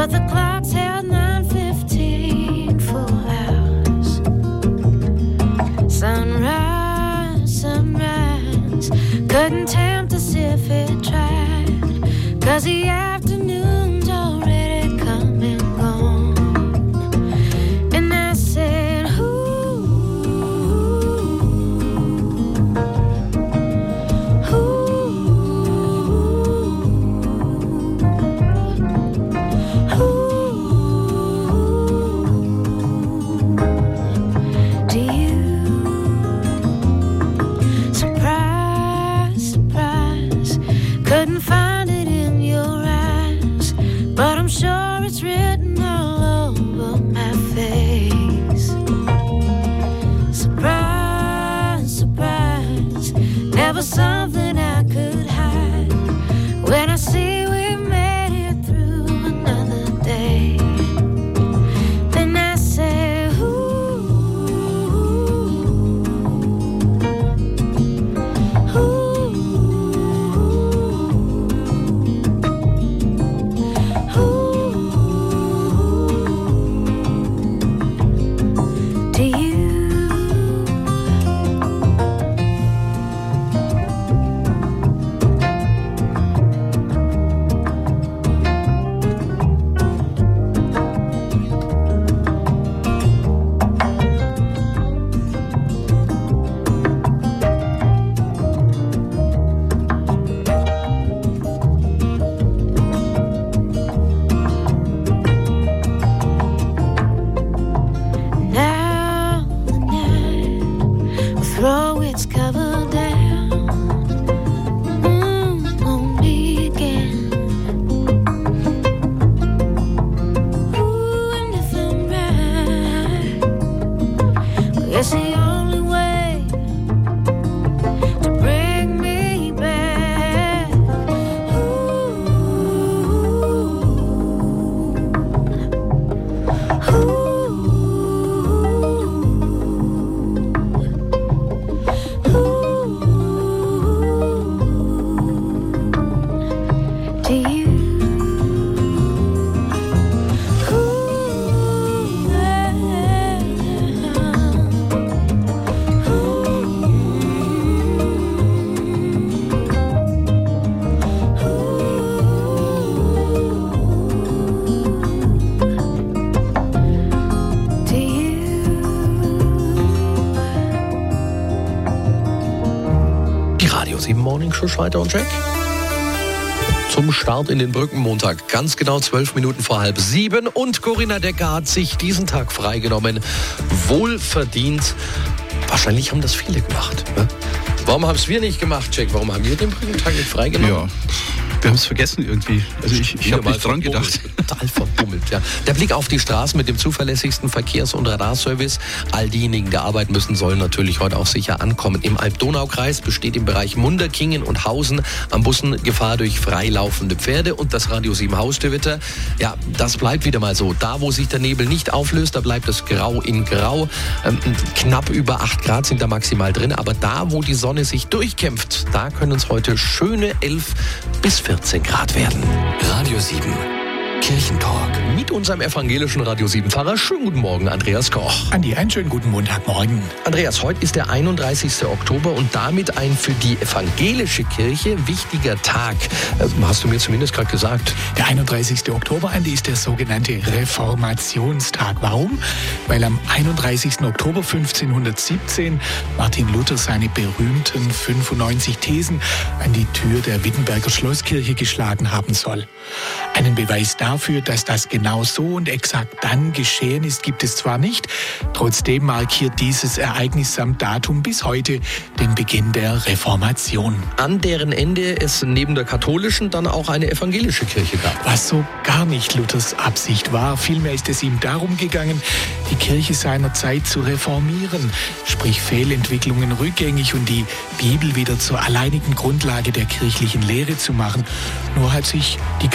but the clock's held 9:15 full hours. Sunrise, sunrise, couldn't tempt us if it tried, 'cause the afternoon's already come and gone. And I said, ooh, do you? Surprise, surprise, couldn't find it in your eyes, but I'm sure it's written all over my face. Surprise, surprise, never something I could hide. When I see we made it through another day, then I say, ooh, ooh, ooh. Do you? Now the night will throw its cover down on me again. Ooh, and if I'm right, well, it's the only way to bring me back. Do you? Do you? Die Radio 7 Morning Show, Schneider und Jack. Zum Start in den Brückenmontag. Ganz genau 12 Minuten vor 6:30. Und Corinna Decker hat sich diesen Tag freigenommen. Wohlverdient. Wahrscheinlich haben das viele gemacht. Ne? Warum haben es wir nicht gemacht, Jack? Warum haben wir den Brückentag nicht freigenommen? Ja, wir haben es vergessen irgendwie. Also ich habe nicht dran gedacht. Total verbummelt, ja. Der Blick auf die Straßen mit dem zuverlässigsten Verkehrs- und Radarservice. All diejenigen, die arbeiten müssen, sollen natürlich heute auch sicher ankommen. Im Alb-Donau-Kreis besteht im Bereich Munderkingen und Hausen am Bussen Gefahr durch freilaufende Pferde. Und das Radio 7 Haustürwetter, ja, das bleibt wieder mal so. Da, wo sich der Nebel nicht auflöst, da bleibt es grau in grau. Knapp über 8 Grad sind da maximal drin. Aber da, wo die Sonne sich durchkämpft, da können es heute schöne 11 bis 14 Grad werden. Radio 7 Kirchentalk. Mit unserem evangelischen Radio 7-Pfarrer. Schönen guten Morgen, Andreas Koch. Andi, einen schönen guten Montagmorgen. Andreas, heute ist der 31. Oktober und damit ein für die evangelische Kirche wichtiger Tag. Hast du mir zumindest gerade gesagt. Der 31. Oktober, Andi, ist der sogenannte Reformationstag. Warum? Weil am 31. Oktober 1517 Martin Luther seine berühmten 95 Thesen an die Tür der Wittenberger Schlosskirche geschlagen haben soll. Einen Beweis dafür, dass das genau so und exakt dann geschehen ist, gibt es zwar nicht. Trotzdem markiert dieses Ereignis samt Datum bis heute den Beginn der Reformation. An deren Ende es neben der katholischen dann auch eine evangelische Kirche gab. Was so gar nicht Luthers Absicht war. Vielmehr ist es ihm darum gegangen, die Kirche seiner Zeit zu reformieren, sprich Fehlentwicklungen rückgängig und die Bibel wieder zur alleinigen Grundlage der kirchlichen Lehre zu machen. Nur hat sich die katholische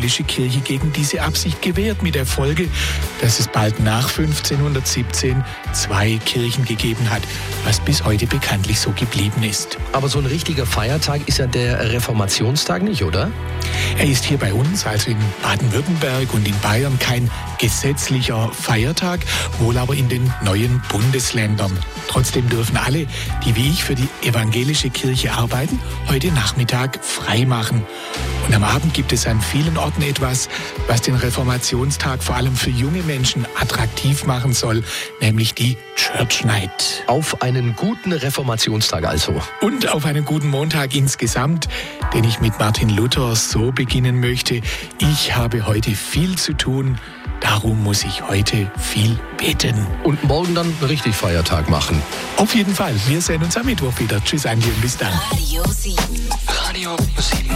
evangelische Kirche gegen diese Absicht gewehrt, mit der Folge, dass es bald nach 1517 2 Kirchen gegeben hat, was bis heute bekanntlich so geblieben ist. Aber so ein richtiger Feiertag ist ja der Reformationstag nicht, oder? Er ist hier bei uns, also in Baden-Württemberg und in Bayern, kein gesetzlicher Feiertag, wohl aber in den neuen Bundesländern. Trotzdem dürfen alle, die wie ich für die evangelische Kirche arbeiten, heute Nachmittag frei machen. Und am Abend gibt es an vielen Orten etwas, was den Reformationstag vor allem für junge Menschen attraktiv machen soll, nämlich die Church Night. Auf einen guten Reformationstag also. Und auf einen guten Montag insgesamt, den ich mit Martin Luther so beginnen möchte. Ich habe heute viel zu tun, darum muss ich heute viel beten. Und morgen dann richtig Feiertag machen. Auf jeden Fall. Wir sehen uns am Mittwoch wieder. Tschüss, Andi, und bis dann. Radio 7. Radio 7.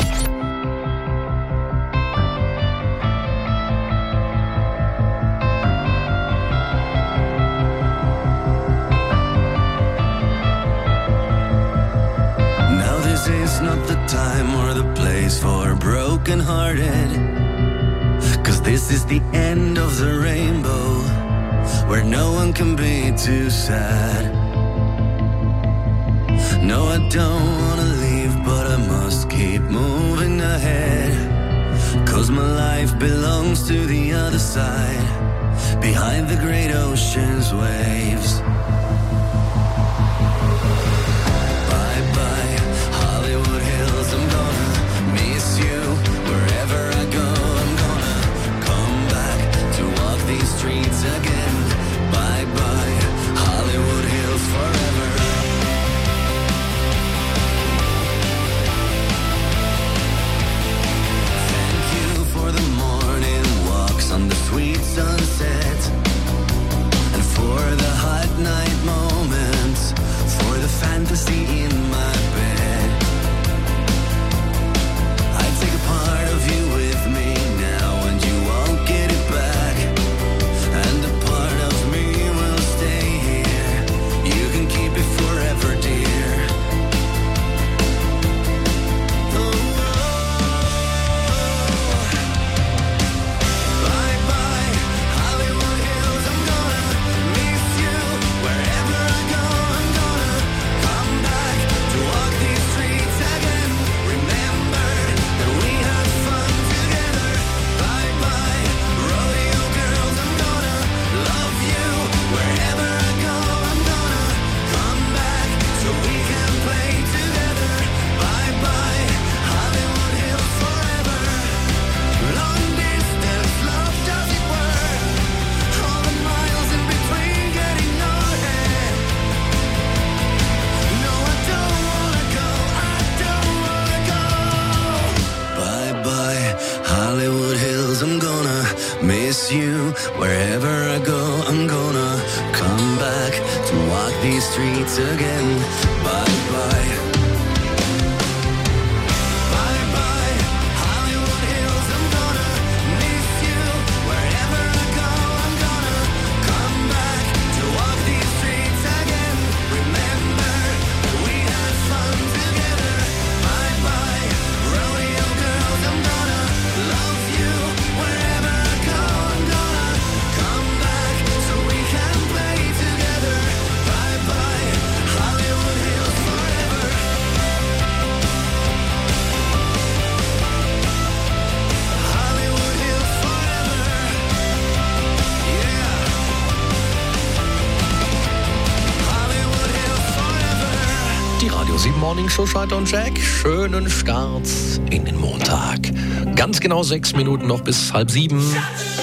It's not the time or the place for broken-hearted, 'cause this is the end of the rainbow, where no one can be too sad. No, I don't wanna leave, but I must keep moving ahead, 'cause my life belongs to the other side, behind the great ocean's waves. Streets again, bye bye, Hollywood Hills forever. Thank you for the morning walks on the sweet sunset, and for the hot night moments, for the fantasy in my bed. I take a part of you with me now, and you won't get it back. And a part of me will stay here. You can keep it forever, dear. Oh, bye bye, Hollywood Hills. I'm gonna miss you wherever I go. I'm gonna come back to walk these streets again. Remember that we had fun together. Bye bye, rodeo girls. I'm gonna love you wherever I go. I'm gonna come back so we can play together. Bye bye, Hollywood Hills forever. Long distance love, does it work? All the miles in between getting nowhere. No, I don't wanna go. I don't wanna go. Bye bye, Hollywood Hills. I'm gonna miss you wherever I go. I'm gonna come back to walk these streets again. Bye bye. Bye bye, Hollywood Hills. I'm gonna miss you wherever I go. I'm gonna come back to walk these streets again. Remember that we had fun together. Bye bye, rodeo girls. I'm gonna love you wherever I go. I'm gonna come back so we can play together. Bye bye, Hollywood Hills forever. Hollywood Hills forever. Yeah. Hollywood Hills forever. Die Radio 7 Morning Show, Schalter und Jack. Schönen Start in den Montag. Ganz genau 6 Minuten noch bis 6:30.